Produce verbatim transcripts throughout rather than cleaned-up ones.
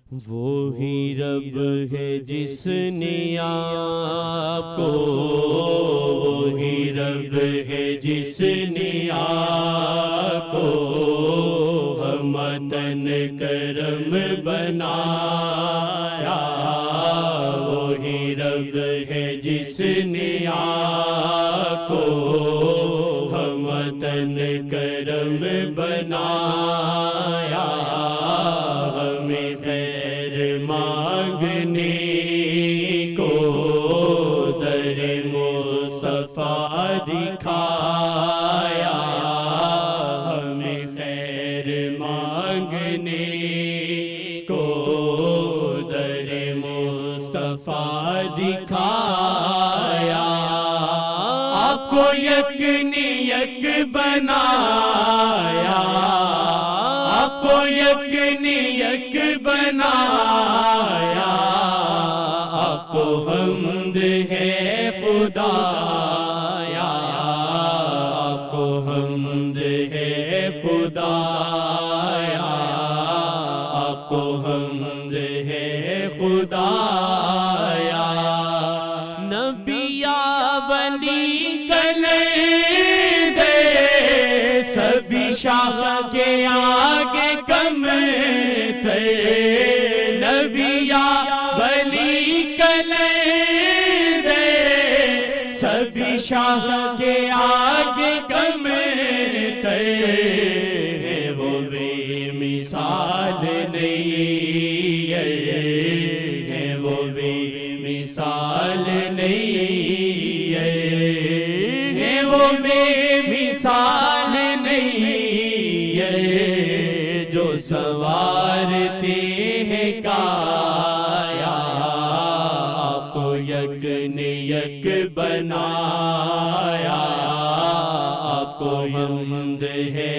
وہی رب ہے جس نے آپ کو، وہی رب ہے جس نے آپ کو ہمتن کرم بنایا، وہی رب ہے جس نے آپ کو ہمتن کرم بنایا، ہمیں خیر مانگنے کو در مصطفیٰ دکھایا، ہمیں خیر مانگنے کو در مصطفیٰ دکھایا، آپ کو یک نیک بنایا، آپ کو یک نیک بنایا، آپ کو حمد ہے خدایا، آپ کو حمد ہے خدایا، آپ کو حمد ہے خدایا، نبی ولی کلے دے سبھی شاہ کے آگے کم تھے، نبی ولی کلے دے سبھی شاہ کے آگے کم تھے، وہ بے مثال نہیں ہے، وہ بے مثال نہیں ہے، وہ بے مثال نہیں ہے، جو سوارتے ہیں کایا، آپ کو یک نے یک بنایا، آپ کو حمد ہے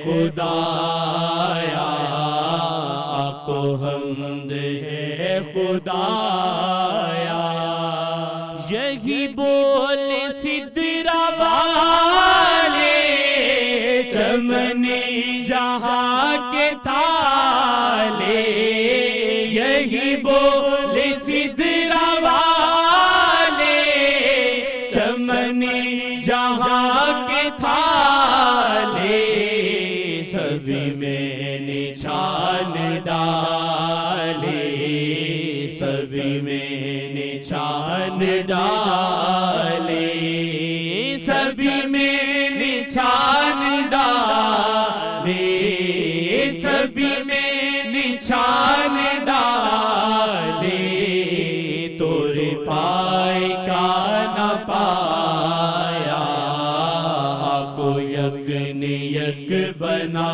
خدایا، آپ کو حمد ہے خدایا، یہی بول سدرا والے چمن جہاں کے تھالے، یہی بول سدرا والے چمن جہاں کے تھالے، سبھی میں نشان ڈالے، سبھی میں نشان ڈالے، سبھی میں نشان ڈالے، سبھی میں نشان ڈالے، تورے پائے کا نہ پایا، آپ کو یک نے یک بنا۔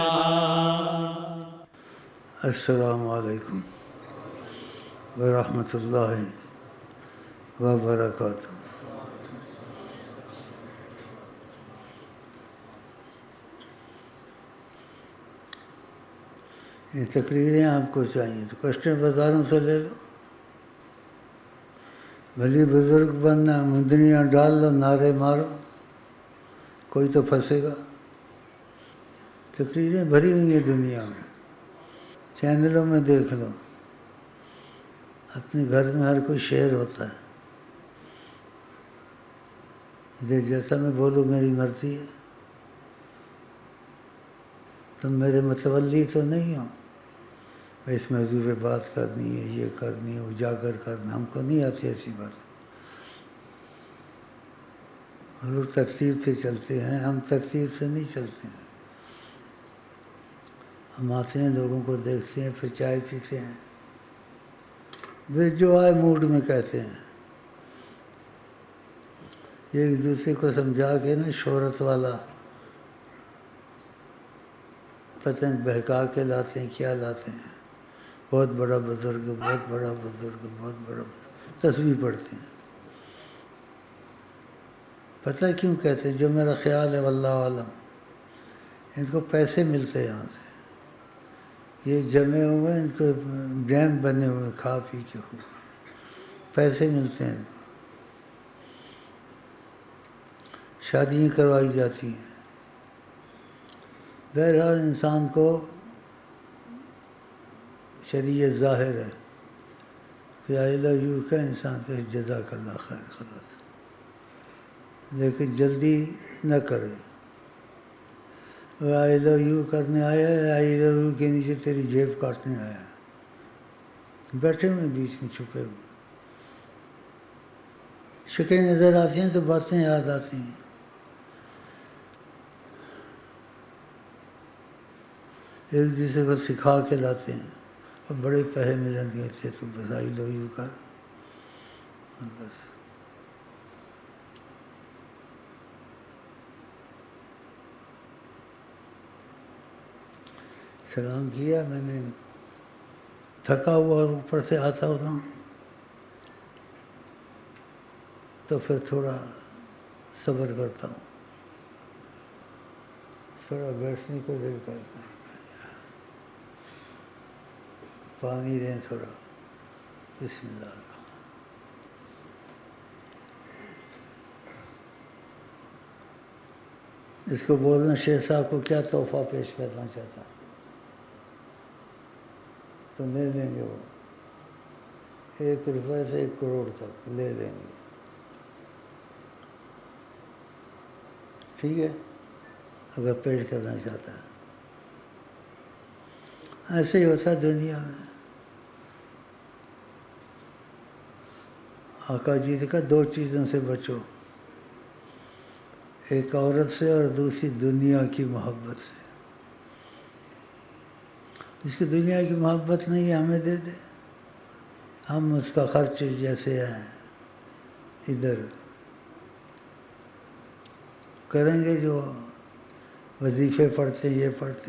السلام علیکم ورحمۃ اللہ وبرکاتہ۔ یہ تقریریں آپ کو چاہیے تو کشٹیں بازاروں سے لے لو، بھلی بزرگ بننا، مندریاں ڈال لو، نعرے مارو، کوئی تو پھنسے گا۔ تقریریں بھری ہوئی ہیں دنیا میں، چینلوں میں دیکھ لو، اپنے گھر میں ہر کوئی شعر ہوتا ہے، جیسا میں بولوں میری مرضی ہے، تم میرے متولی تو نہیں ہو، اس موضوع پہ بات کرنی ہے، یہ کرنی ہے، اجاگر کرنا، ہم کو نہیں آتی ایسی بات، لوگ ترتیب سے چلتے ہیں، ہم ترتیب سے نہیں چلتے ہیں، ہم آتے ہیں لوگوں کو دیکھتے ہیں، پھر چائے پیتے ہیں، وہ جو آئے موڈ میں کہتے ہیں، ایک دوسرے کو سمجھا کے نا شہرت والا پتہ نہیں بہکا کے لاتے ہیں، کیا لاتے ہیں، بہت بڑا بزرگ، بہت بڑا بزرگ، بہت بڑا بزرگ، تسبیح پڑھتے ہیں، پتہ کیوں کہتے ہیں؟ جو میرا خیال ہے واللہ عالم، ان کو پیسے ملتے ہیں یہاں سے، یہ جمے ہوئے ان کو ڈیم بنے ہوئے کھا پی کے خوب پیسے ملتے ہیں، ان کو شادیاں کروائی جاتی ہیں، بہرحال انسان کو شریعت ظاہر ہے کہ آئی لو یو کا انسان کہ جزاک اللہ خیر خلاص، لیکن جلدی نہ کرے. وہ آئی لو یو کرنے آیا ہے، آئی لو یو کے نیچے تیری جیب کاٹنے آیا ہے. بیٹھے ہوئے بیچ میں چھپے ہوئے، شکلیں نظر آتی ہیں تو باتیں یاد آتی ہیں. ایک دوسرے کو سکھا کے لاتے ہیں اور بڑے پیسے ملیں گے تھے تو بس آئی لو یو کر بس. سلام کیا میں نے، تھکا ہوا اوپر سے آتا ہوتا تو پھر تھوڑا صبر کرتا ہوں، تھوڑا بیٹھنے کو دل کرتا ہے، پانی دیں تھوڑا. بسم اللہ. اس کو بولنا شیخ صاحب کو کیا تحفہ پیش کرنا چاہتا تو لے لیں گے، وہ ایک روپے سے ایک کروڑ تک لے لیں گے. ٹھیک ہے اگر پیش کرنا چاہتا ہے. ایسے ہی ہوتا ہے دنیا میں. آقا جی نے کہا دو چیزوں سے بچو، ایک عورت سے اور دوسری دنیا کی محبت سے. جس کی دنیا کی محبت نہیں ہے ہمیں دے دے، ہم اس کا خرچ جیسے ہیں ادھر کریں گے، جو وظیفے پڑھتے یہ پڑھتے.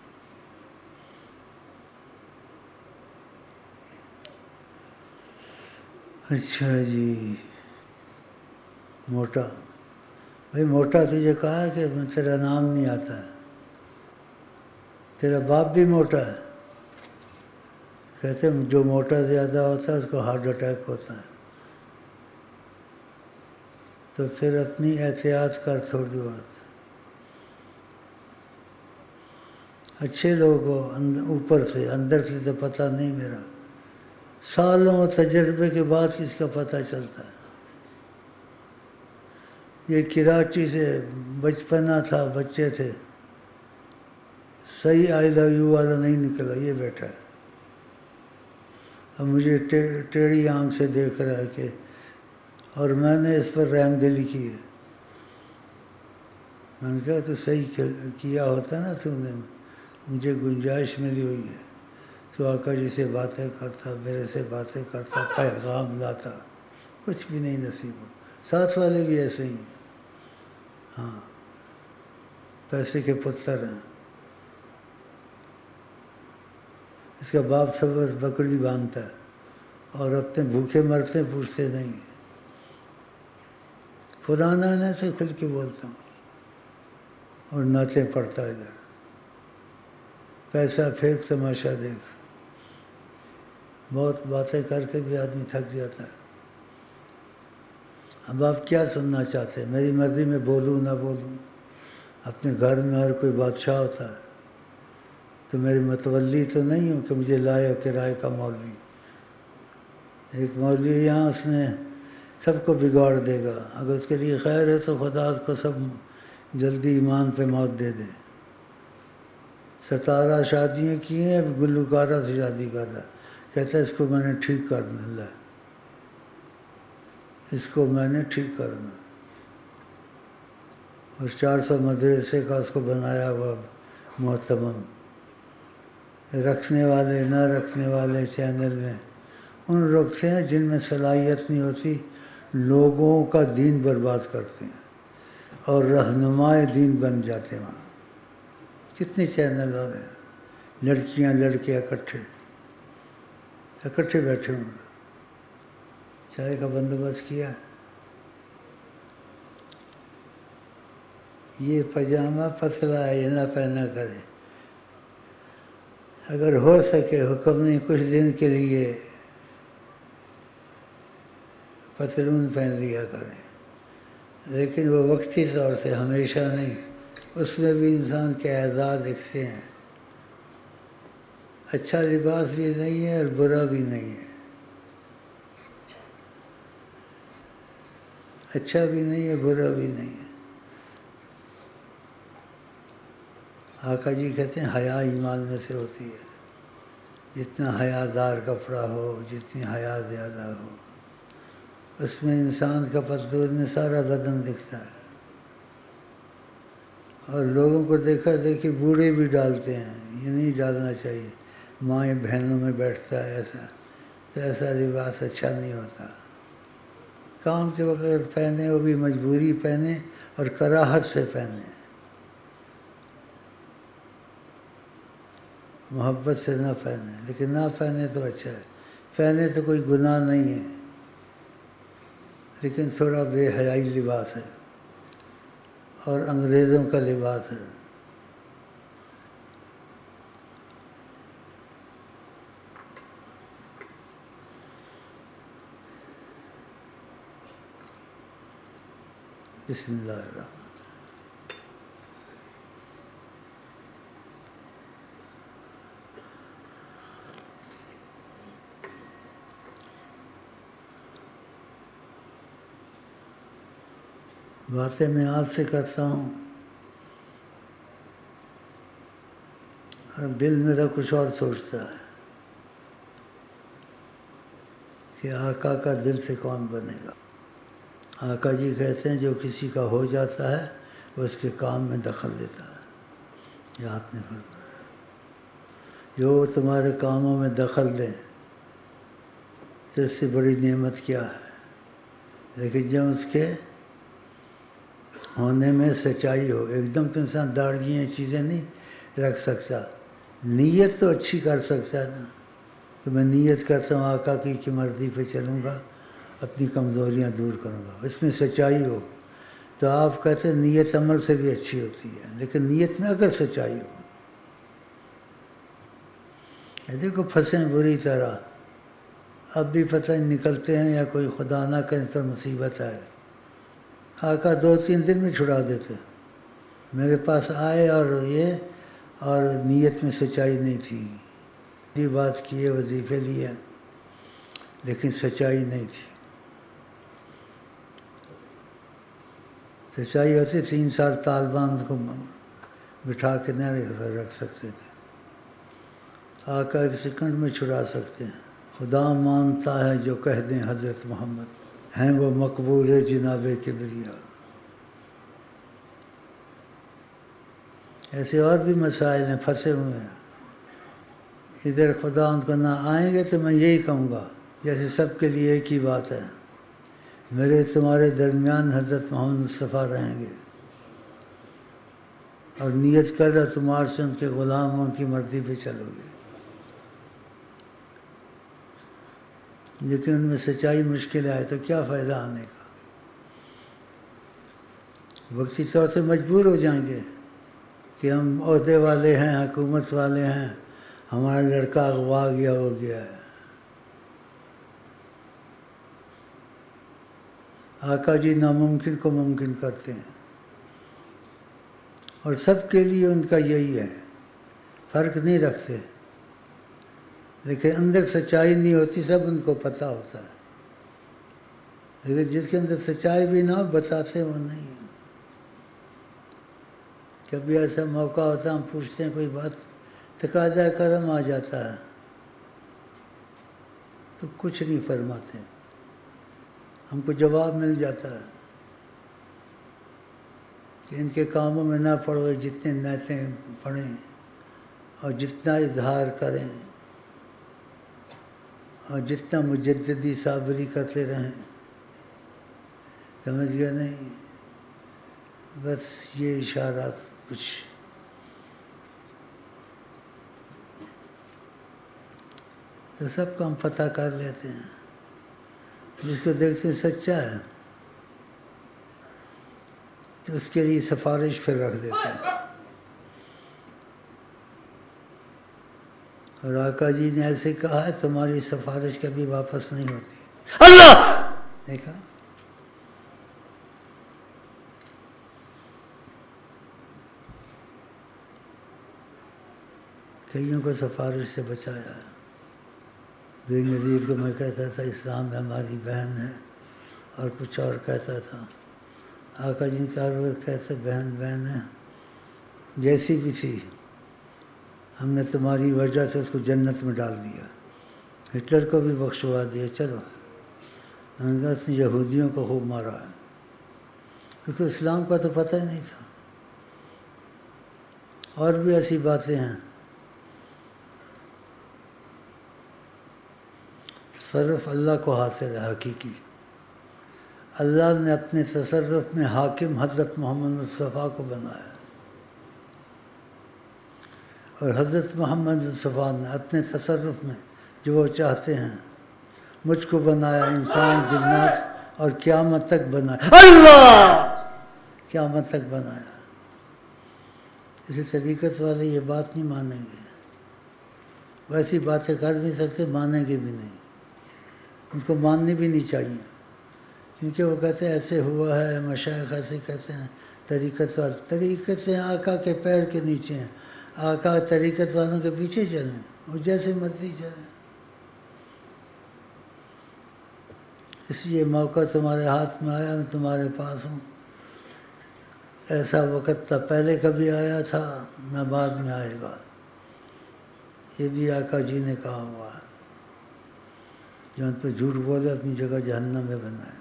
اچھا جی موٹا بھائی، موٹا تجھے کہا کہ تیرا نام نہیں آتا ہے، تیرا باپ بھی موٹا ہے. کہتے ہیں جو موٹا زیادہ ہوتا ہے اس کو ہارٹ اٹیک ہوتا ہے. تو پھر اپنی احتیاط کر تھوڑی بات. اچھے لوگ ہو اوپر سے، اندر سے تو پتہ نہیں. میرا سالوں تجربے کے بعد کس کا پتہ چلتا ہے. یہ کراچی سے بچپنا تھا، بچے تھے، صحیح آئی لو یو والا نہیں نکلا، یہ بیٹھا ہے. اب مجھے ٹیڑھی آنکھ سے دیکھ رہا ہے کہ، اور میں نے اس پر رحم دلی کی ہے. میں نے کہا تو صحیح کیا ہوتا نا، تو نے مجھے گنجائش ملی ہوئی ہے، تو آقا جی سے باتیں کرتا، میرے سے باتیں کرتا، پیغام لاتا، کچھ بھی نہیں نصیب ہو. ساتھ والے بھی ایسے ہی ہیں. ہاں پیسے کے پتر ہیں. اس کا باپ سب بکری باندھتا ہے اور اپنے بھوکے مرتے پوچھتے نہیں ہیں. پرانا نے سے کھل کے بولتا ہوں اور نعتیں پڑھتا ادھر. پیسہ پھینک تماشا دیکھ. بہت باتیں کر کے بھی آدمی تھک جاتا ہے. اب آپ کیا سننا چاہتے ہیں؟ میری مرضی میں بولوں نہ بولوں. اپنے گھر میں ہر کوئی بادشاہ ہوتا ہے، تو میری متولی تو نہیں ہوں کہ مجھے لائے کرائے کا مولوی. ایک مولوی یہاں اس نے سب کو بگاڑ دے گا. اگر اس کے لیے خیر ہے تو خدا اس کو سب جلدی ایمان پہ موت دے دے. ستارہ شادیاں کی ہیں، اب گلوکارہ سے شادی کر رہا ہے. کہتا ہے اس کو میں نے ٹھیک کرنا ہے، اس کو میں نے ٹھیک کرنا. اور چار سو مدرسے کا اس کو بنایا ہوا محتمم. رکھنے والے نہ رکھنے والے چینل میں ان رکھتے ہیں جن میں صلاحیت نہیں ہوتی، لوگوں کا دین برباد کرتے ہیں اور رہنمائے دین بن جاتے ہیں. وہاں کتنے چینل ہو رہے ہیں، لڑکیاں لڑکے اکٹھے اکٹھے بیٹھے ہوئے. چائے کا بندوبست کیا. یہ پاجامہ پتلا ہے، یہ نہ پہنا کرے. اگر ہو سکے حکم نہیں کچھ دن کے لیے پتلون پہن لیا کریں، لیکن وہ وقتی طور سے، ہمیشہ نہیں. اس میں بھی انسان کے اعضاء دکھتے ہیں. اچھا لباس بھی نہیں ہے اور برا بھی نہیں ہے، اچھا بھی نہیں ہے برا بھی نہیں ہے۔ آقا جی کہتے ہیں حیا ایمان میں سے ہوتی ہے، جتنا حیا دار کپڑا ہو، جتنی حیا زیادہ ہو، اس میں انسان کا پتلون میں سارا بدن دکھتا ہے۔ اور لوگوں کو دیکھا دیکھی بوڑھے بھی ڈالتے ہیں، یہ نہیں ڈالنا چاہیے، مائیں بہنوں میں بیٹھتا ہے ایسا، تو ایسا لباس اچھا نہیں ہوتا۔ کام کے وقت پہنے وہ بھی مجبوری پہنے اور کراہت سے پہنے، محبت سے نہ پہنے، لیکن نہ پہنے تو اچھا ہے، پہنے تو کوئی گناہ نہیں ہے، لیکن تھوڑا بے حیائی لباس ہے اور انگریزوں کا لباس ہے۔ بسم اللہ الرحمن۔ باتیں میں آپ سے کرتا ہوں اور دل میرا کچھ اور سوچتا ہے کہ آقا کا دل سے کون بنے گا۔ آقا جی کہتے ہیں جو کسی کا ہو جاتا ہے وہ اس کے کام میں دخل دیتا ہے، یہ آپ نے فرمایا، جو تمہارے کاموں میں دخل دیں تو اس سے بڑی نعمت کیا ہے۔ لیکن جب اس کے ہونے میں سچائی ہو، ایک دم تو انسان داڑھیاں چیزیں نہیں رکھ سکتا، نیت تو اچھی کر سکتا ہے نا، تو میں نیت کرتا ہوں آقا کی کی مرضی پہ چلوں گا، اپنی کمزوریاں دور کروں گا، اس میں سچائی ہو تو آپ کہتے ہیں نیت عمل سے بھی اچھی ہوتی ہے، لیکن نیت میں اگر سچائی ہو۔ یہ دیکھو پھنسیں بری طرح، اب بھی پتہ نہیں نکلتے ہیں یا کوئی خدا نہ کرے پر مصیبت آئے، آقا دو تین دن میں چھڑا دیتے۔ میرے پاس آئے اور یہ اور نیت میں سچائی نہیں تھی، یہ بات کیے وظیفے لیے لیکن سچائی نہیں تھی۔ سچائی ہوتی تین سال طالبان کو بٹھا کے نہ رکھ سکتے تھے، آقا ایک سیکنڈ میں چھڑا سکتے ہیں۔ خدا مانتا ہے جو کہہ دیں حضرت محمد، ہیں وہ مقبول جناب کبریا۔ ایسے اور بھی مسائل ہیں پھنسے ہوئے ہیں، ادھر خدا ان کو نہ آئیں گے تو میں یہی کہوں گا جیسے سب کے لیے ایک ہی بات ہے، میرے تمہارے درمیان حضرت محمد مصطفیٰ رہیں گے، اور نیت کر رہا تمہارے سے ان کے غلام ان کی مرضی پہ چلو گے، لیکن ان میں سچائی مشکل آئے تو کیا فائدہ آنے کا، وقتی طور سے مجبور ہو جائیں گے کہ ہم عہدے والے ہیں، حکومت والے ہیں، ہمارا لڑکا اغوا گیا ہو گیا ہے۔ آقا جی ناممکن کو ممکن کرتے ہیں، اور سب کے لیے ان کا یہی ہے، فرق نہیں رکھتے، لیکن اندر سچائی نہیں ہوتی، سب ان کو پتہ ہوتا ہے، لیکن جس کے اندر سچائی بھی نہ ہو بتاتے وہ نہیں ہیں۔ کبھی ایسا موقع ہوتا ہے ہم پوچھتے ہیں کوئی بات، تقاضۂ کرم آ جاتا ہے تو کچھ نہیں فرماتے، ہم کو جواب مل جاتا ہے کہ ان کے کاموں میں نہ پڑو، جتنے نیتیں پڑھیں اور جتنا اظہار کریں اور جتنا مجددی صابری کرتے رہیں، سمجھ گیا نہیں، بس یہ اشارات کچھ تو سب کو ہم پتہ کر لیتے ہیں، جس کو دیکھتے ہیں سچا ہے تو اس کے لیے سفارش پھر رکھ دیتے ہیں۔ اور آقا جی نے ایسے کہا ہے تمہاری سفارش کبھی واپس نہیں ہوتی۔ اللہ دیکھا، کئیوں کو سفارش سے بچایا ہے۔ بے نظیر کو میں کہتا تھا اسلام میں ہماری بہن ہے، اور کچھ اور کہتا تھا۔ آقا جی کا وقت کہتے بہن بہن ہے، جیسی بھی تھی، ہم نے تمہاری وجہ سے اس کو جنت میں ڈال دیا، ہٹلر کو بھی بخشوا دیا، چلو۔ میں نے کہا اس نے یہودیوں کو خوب مارا ہے، کیونکہ اسلام کا تو پتہ ہی نہیں تھا۔ اور بھی ایسی باتیں ہیں۔ تصرف اللہ کو حاصل ہے حقیقی۔ اللہ نے اپنے تصرف میں حاکم حضرت محمد مصطفیٰ کو بنایا، اور حضرت محمد مصطفیٰ نے اپنے تصرف میں جو وہ چاہتے ہیں مجھ کو بنایا، انسان جنات اور قیامت تک بنایا، اللہ قیامت تک بنایا۔ اسی طریقت والے یہ بات نہیں مانیں گے، ویسی باتیں کر بھی سکتے، مانیں گے بھی نہیں، ان کو ماننی بھی نہیں چاہیے، کیونکہ وہ کہتے ہیں ایسے ہوا ہے، مشائخ ایسے کہتے ہیں، طریقت والے طریقتیں آقا کے پیر کے نیچے ہیں، آقا طریقت والوں کے پیچھے چلیں، وہ جیسے مرضی چلیں۔ اس لیے موقع تمہارے ہاتھ میں آیا، میں تمہارے پاس ہوں۔ ایسا وقت نہ پہلے کبھی آیا تھا نہ بعد میں آئے گا، یہ بھی آقا جی نے کہا ہوا ہے۔ جو ان پہ جھوٹ بولے اپنی جگہ جہنم میں بنائے۔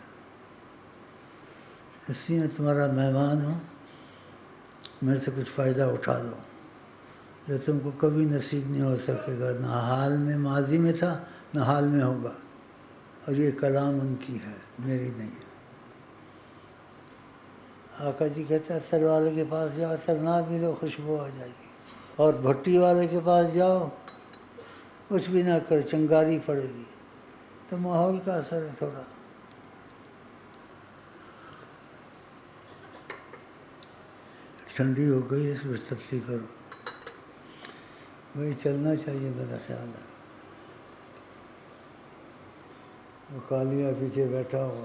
اس لیے میں تمہارا مہمان ہوں، میرے سے کچھ فائدہ اٹھا لو، جو تم کو کبھی نصیب نہیں ہو سکے گا، نہ حال میں ماضی میں تھا نہ حال میں ہوگا، اور یہ کلام ان کی ہے، میری نہیں ہے۔ آقا جی کہتے ہیں عطر والے کے پاس جاؤ، عطر نہ بھی لو خوشبو آ جائے گی، اور بھٹی والے کے پاس جاؤ کچھ بھی نہ کرو چنگاری پڑے گی، تو ماحول کا اثر ہے تھوڑا۔ ٹھنڈی ہو گئی اس کو تفصیل کرو، وہی چلنا چاہیے میرا خیال ہے۔ وہ کالیا پیچھے بیٹھا ہوا،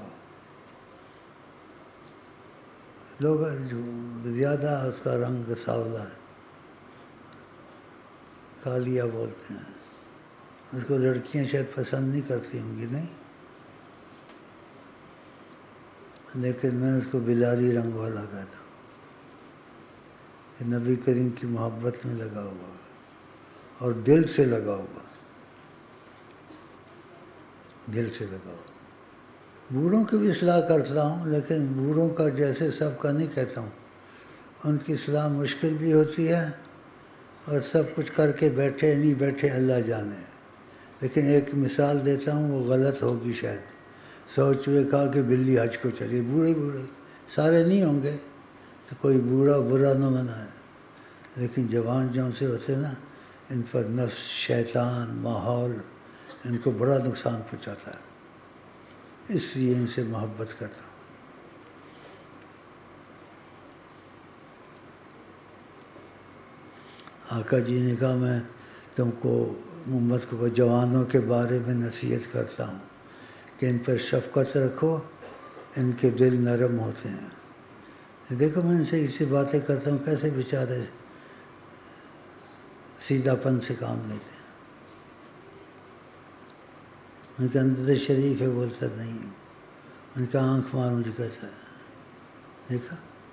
لوگ زیادہ اس کا رنگ سانولا ہے، کالیا بولتے ہیں اس کو، لڑکیاں شاید پسند نہیں کرتی ہوں گی، نہیں، لیکن میں اس کو بلاری رنگ والا کہتا ہوں، کہ نبی کریم کی محبت میں لگا ہوا اور دل سے لگا ہوا، دل سے لگا ہوا۔ بوڑھوں کی بھی اصلاح کرتا ہوں، لیکن بوڑھوں کا جیسے سب کا نہیں کہتا ہوں، ان کی اصلاح مشکل بھی ہوتی ہے، اور سب کچھ کر کے بیٹھے نہیں بیٹھے اللہ جانے، لیکن ایک مثال دیتا ہوں، وہ غلط ہوگی شاید۔ سو چوہے کہا کہ بلی حج کو چلی، بوڑھے بوڑھے سارے نہیں ہوں گے، تو کوئی بوڑھا برا نہ منائے، لیکن جوان جو سے ہوتے نا، ان پر نفس، شیطان، ماحول ان کو بڑا نقصان پہنچاتا ہے، اس لیے ان سے محبت کرتا ہوں۔ آقا جی نے کہا میں تم کو امت کو جوانوں کے بارے میں نصیحت کرتا ہوں کہ ان پر شفقت رکھو، ان کے دل نرم ہوتے ہیں۔ دیکھو میں ان سے اسی باتیں کرتا ہوں، کیسے بیچارے سیدھا پن سے کام لیتے ہیں۔ ان کا اندر شریف ہے، بولتا نہیں، ان کا آنکھ مار مجھے کہتا ہے، دیکھا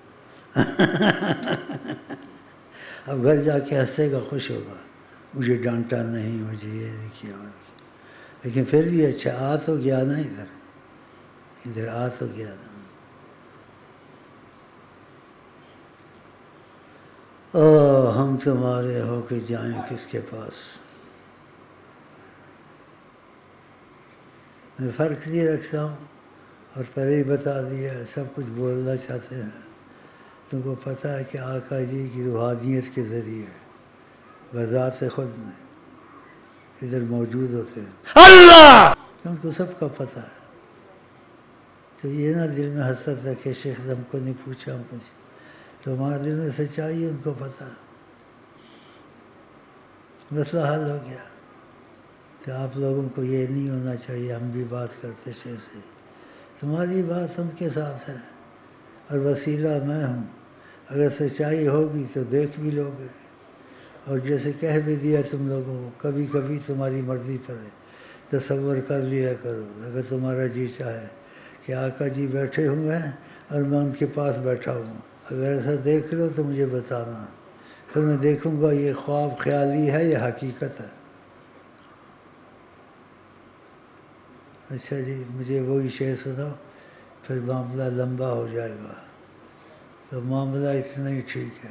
اب گھر جا کے ہنسے گا، خوش ہوگا، مجھے ڈانٹا نہیں، مجھے یہ نہیں کیا، لیکن پھر بھی اچھا آ تو گیا نا، ادھر ادھر آ تو گیا نا۔ او ہم تمہارے ہو کے جائیں کس کے پاس۔ میں فرق نہیں رکھتا ہوں، اور پہلے ہی بتا دیا سب کچھ بولنا چاہتے ہیں، تم کو پتہ ہے کہ آقا جی کی روحانیت کے ذریعے بذات خود میں ادھر موجود ہوتے ہیں اللہ، ان کو سب کا پتہ ہے۔ تو یہ نہ دل میں حسرت رکھے شیخ ہم کو نہیں پوچھا، ہم کو تو ہمارے دل میں سچائی ان کو پتہ ہے، مسئلہ حل ہو گیا۔ کہ آپ لوگوں کو یہ نہیں ہونا چاہیے ہم بھی بات کرتے شیخ سے، تمہاری بات ان کے ساتھ ہے، اور وسیلہ میں ہوں، اگر سچائی ہوگی تو دیکھ بھی لو گے، اور جیسے کہہ بھی دیا تم لوگوں کو کبھی کبھی تمہاری مرضی پر ہے، تصور کر لیا کرو اگر تمہارا جی چاہے کہ آقا جی بیٹھے ہوئے ہیں اور میں ان کے پاس بیٹھا ہوں، اگر ایسا دیکھ لو تو مجھے بتانا، پھر میں دیکھوں گا یہ خواب خیالی ہے یا حقیقت ہے۔ اچھا جی مجھے وہی شعر سناؤ، پھر معاملہ لمبا ہو جائے گا، تو معاملہ اتنا ہی ٹھیک ہے۔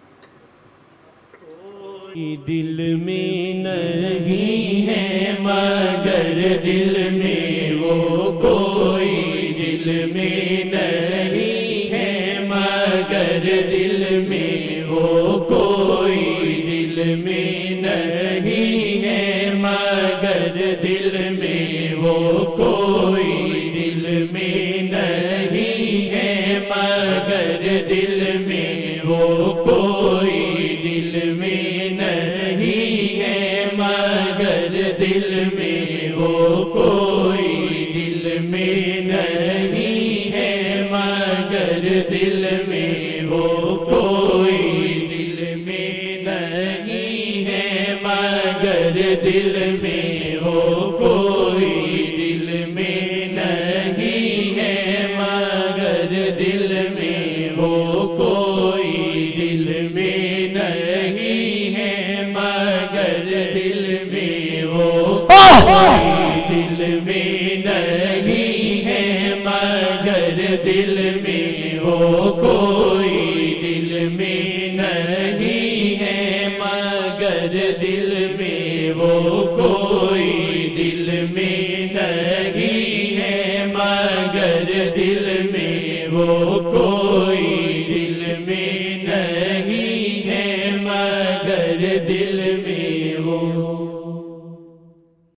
دل میں نہیں ہے مگر دل میں وہ کوئی، دل میں نہیں ہے مگر دل میں وہ کوئی، دل میں نہیں ہے مگر دل میں وہ کوئی، دل میں نہیں ہے مگر دل میں وہ کوئی، دل میں نہیں ہے مگر دل میں وہ کوئی، دل میں نہیں ہے مگر دل میں وہ کوئی، دل میں نہیں ہے مگر دل میں وہ کوئی، دل میں نہیں ہے مگر دل میں وہ کوئی، دل میں نہیں ہے مگر دل میں وہ کوئی، دل میں نہیں ہے مگر دل میں وہ کوئی، دل میں نہیں ہے مگر دل میں وہ کوئی، دل میں نہیں ہے مگر دل میں وہ کوئی۔